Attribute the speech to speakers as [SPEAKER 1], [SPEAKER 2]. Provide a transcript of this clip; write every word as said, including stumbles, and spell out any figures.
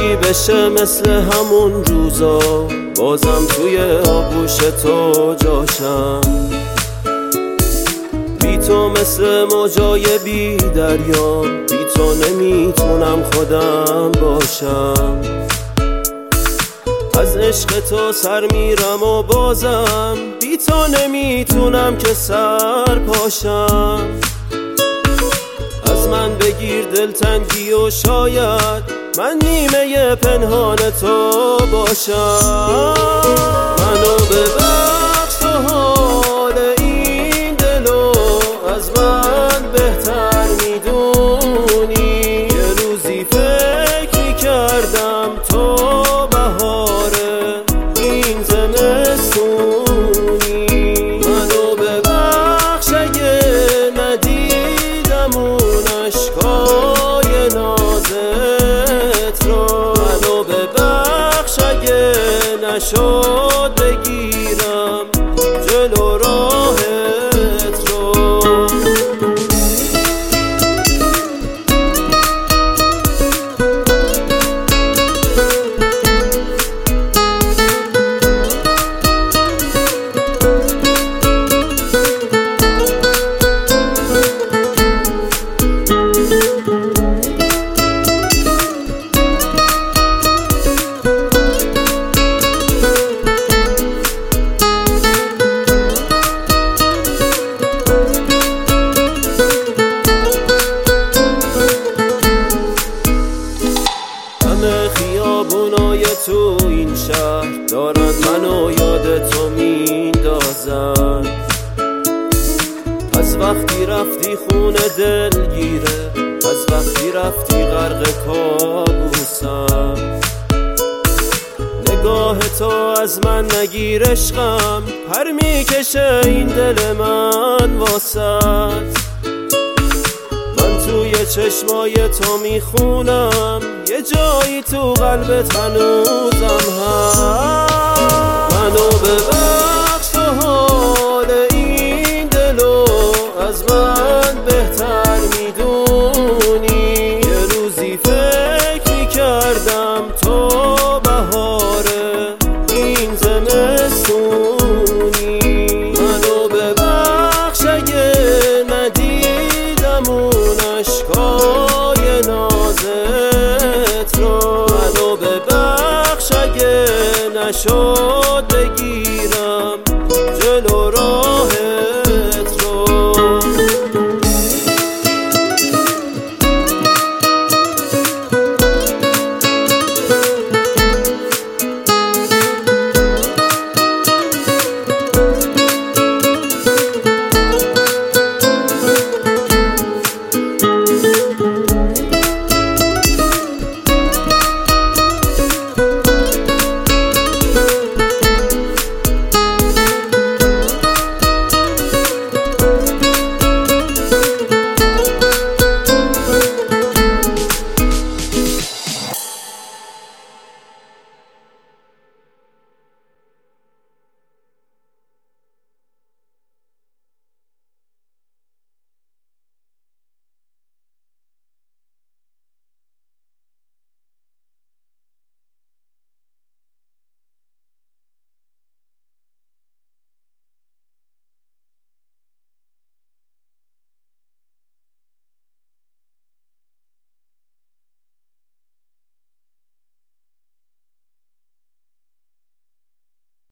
[SPEAKER 1] چی بشه مثل همون روزا، بازم توی آغوش تو جاشم. بی تو مثل موجای بی دریا، بی تو نمیتونم خودم باشم. از عشق تو سر میرم و بازم بی تو نمیتونم که سر پاشم. از من بگیر دلتنگی و شاید من نیمه پنهان تو باشم. منو ببخش تو حال این دلو از من بهتر میدونی. یه روزی فکر میکردم تو بهار این زمستونی. منو ببخش اگه ندیدم اون اشکای نازت رو. منو ببخش اگه نشد بگیرم جلو راهت رو. خیابونای تو این شهر دارن منو یاد تو میندازن. از وقتی رفتی خونه دلگیره، از وقتی رفتی غرق کابوسم. نگاه تو از من نگیر عشقم، پر میکشه این دل من واسط. توی چشمای تو میخونم یه جایی تو قلبت هنوزم هست. منو ببخش تو